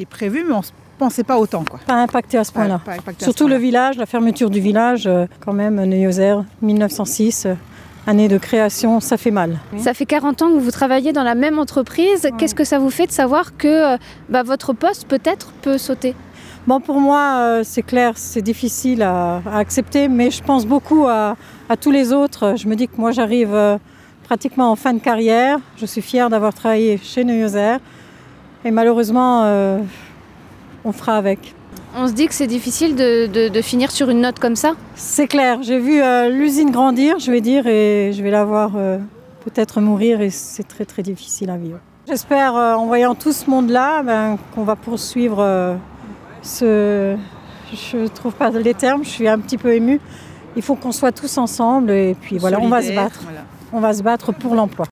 été prévu, mais on ne pensait pas autant, quoi. Pas impacté à ce point-là. Pas impacté à ce Surtout point-là. le village, la fermeture du village, quand même, Neuilly-aux-Erts, 1906, année de création, ça fait mal. Ça fait 40 ans que vous travaillez dans la même entreprise. Ouais. Qu'est-ce que ça vous fait de savoir que votre poste peut-être peut sauter ? Bon, pour moi, c'est clair, c'est difficile à accepter, mais je pense beaucoup à tous les autres. Je me dis que moi, j'arrive pratiquement en fin de carrière. Je suis fière d'avoir travaillé chez Neuilly-aux-Erts. Et malheureusement, on fera avec. On se dit que c'est difficile de finir sur une note comme ça ? C'est clair, j'ai vu l'usine grandir, je vais dire, et je vais la voir peut-être mourir, et c'est très très difficile à vivre. J'espère, en voyant tout ce monde-là, qu'on va poursuivre je ne trouve pas les termes, je suis un petit peu émue. Il faut qu'on soit tous ensemble, et puis voilà, on va se battre. Voilà. On va se battre pour l'emploi.